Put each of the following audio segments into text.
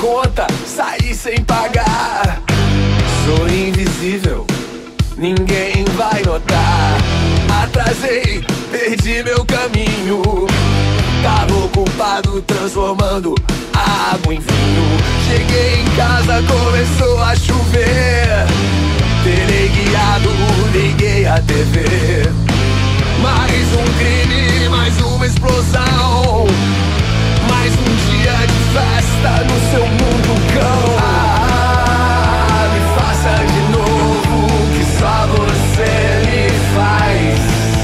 conta, saí sem pagar. Sou invisível, ninguém vai notar. Atrasei, perdi meu caminho. Tava ocupado transformando a água em vinho. Cheguei em casa, começou a chover. Teleguiado, liguei a TV. Mais um crime, mais uma explosão. Mais um dia de festa no seu mundo cão. Ah, me faça de novo o que só você me faz.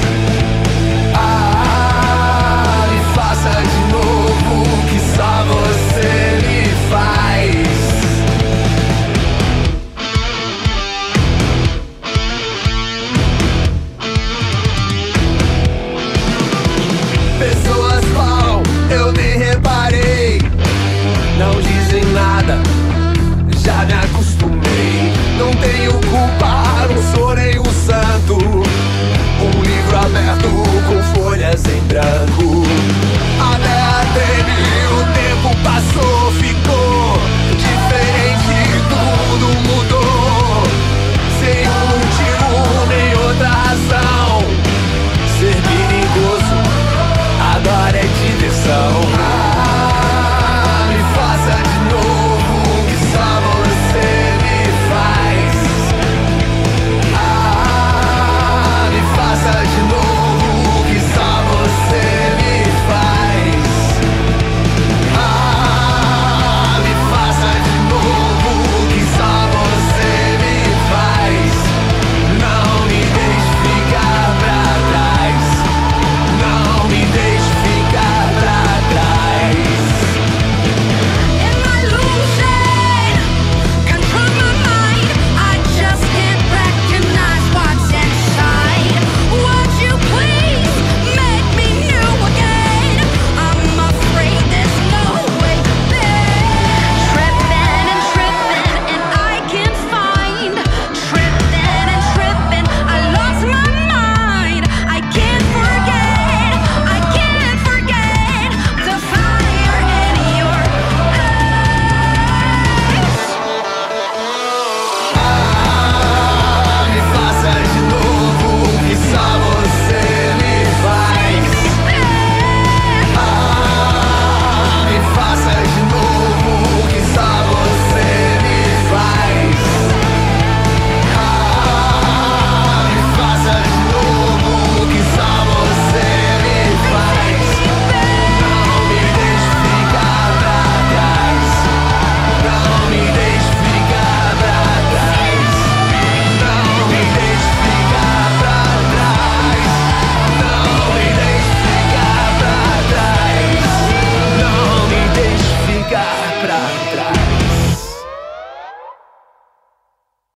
Ah, me faça de novo o que só você me faz. Pessoas falam, eu nem reparei. Não dizem nada, já me acostumei. Não tenho culpa, não sou nem